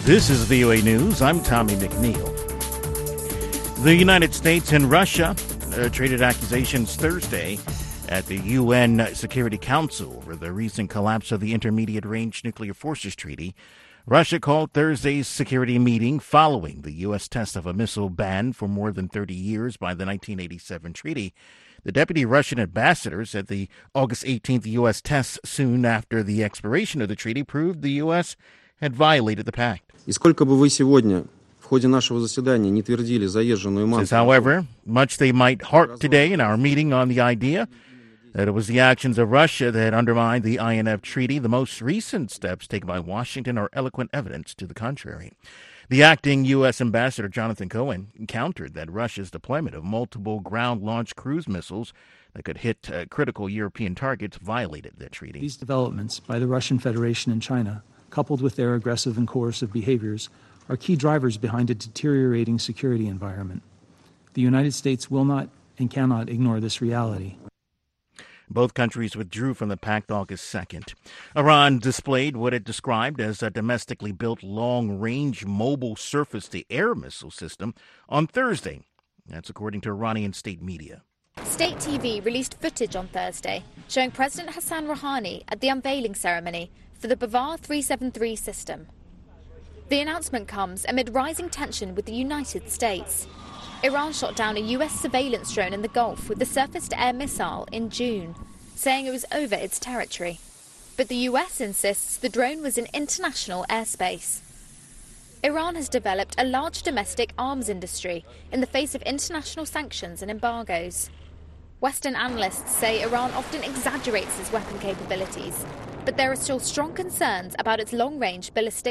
This is VOA News. I'm Tommy McNeil. The United States and Russia traded accusations Thursday at the UN Security Council over the recent collapse of the Intermediate Range Nuclear Forces Treaty. Russia called Thursday's security meeting following the U.S. test of a missile ban for more than 30 years by the 1987 treaty. The deputy Russian ambassador said the August 18th U.S. tests soon after the expiration of the treaty proved the U.S. had violated the pact. Says, however, much they might harp today in our meeting on the idea that it was the actions of Russia that undermined the INF Treaty. The most recent steps taken by Washington are eloquent evidence to the contrary. The acting U.S. ambassador, Jonathan Cohen, countered that Russia's deployment of multiple ground-launched cruise missiles that could hit critical European targets violated the treaty. These developments by the Russian Federation and China, coupled with their aggressive and coercive behaviors, are key drivers behind a deteriorating security environment. The United States will not and cannot ignore this reality. Both countries withdrew from the pact August 2nd. Iran displayed what it described as a domestically built long-range mobile surface-to-air missile system on Thursday. That's according to Iranian state media. State TV released footage on Thursday showing President Hassan Rouhani at the unveiling ceremony for the Bavar 373 system. The announcement comes amid rising tension with the United States. Iran shot down a U.S. surveillance drone in the Gulf with a surface-to-air missile in June, saying it was over its territory. But the U.S. insists the drone was in international airspace. Iran has developed a large domestic arms industry in the face of international sanctions and embargoes. Western analysts say Iran often exaggerates its weapon capabilities, but there are still strong concerns about its long-range ballistic